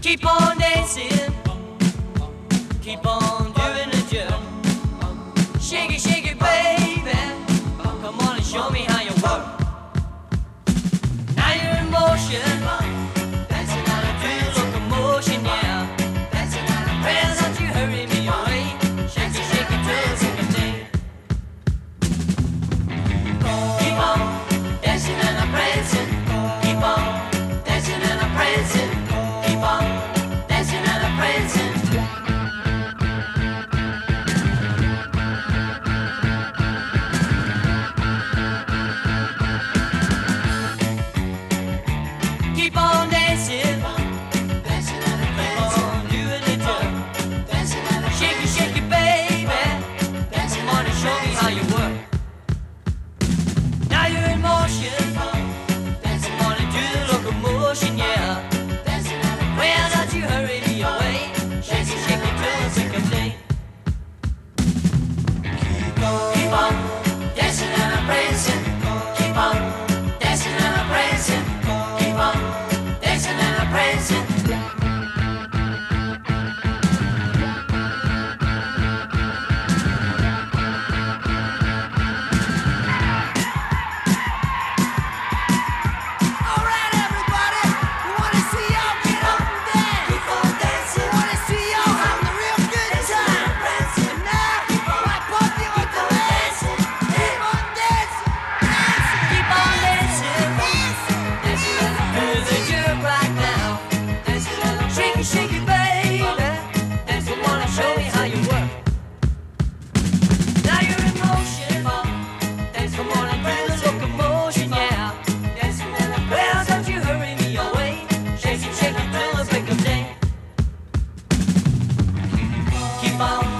Keep on dancing, keep on doing the jerk. Shake it, baby. Come on and show me how you work. Now you're in motion, dancing out of true locomotion, yeah. Well, don't you hurry me away. Shake it till the break of day. Keep on dancing and a prancing. Keep on dancing and a prancing. Keep on dancing and a prancing. Keep on dancing, dancing and a prancing. Keep on doing the jerk, dancing and a prancing. Shake it, baby. Come on and show me how you work. Now you're in motion, dancing on and do the locomotion, yeah. Well, don't you hurry me away. Shake it till the break of day. Keep on dancing and a prancing. Keep on dancing and a prancing. Keep on dancing and a prancing. All right, everybody, we wanna see y'all get up and dance. Keep on dancing. We wanna see y'all having a real good time. And now, white puppy with the dancing. Keep on dancing, dancing. Keep on dancing, dancing. Dancing and do the jerk right now. Dancing and shake it, baby. Dancing, wanna show me how you work. Now you're in motion, dance, come on and do the locomotion, yeah. Well, don't you hurry me away. Shake it till the break of day. Keep on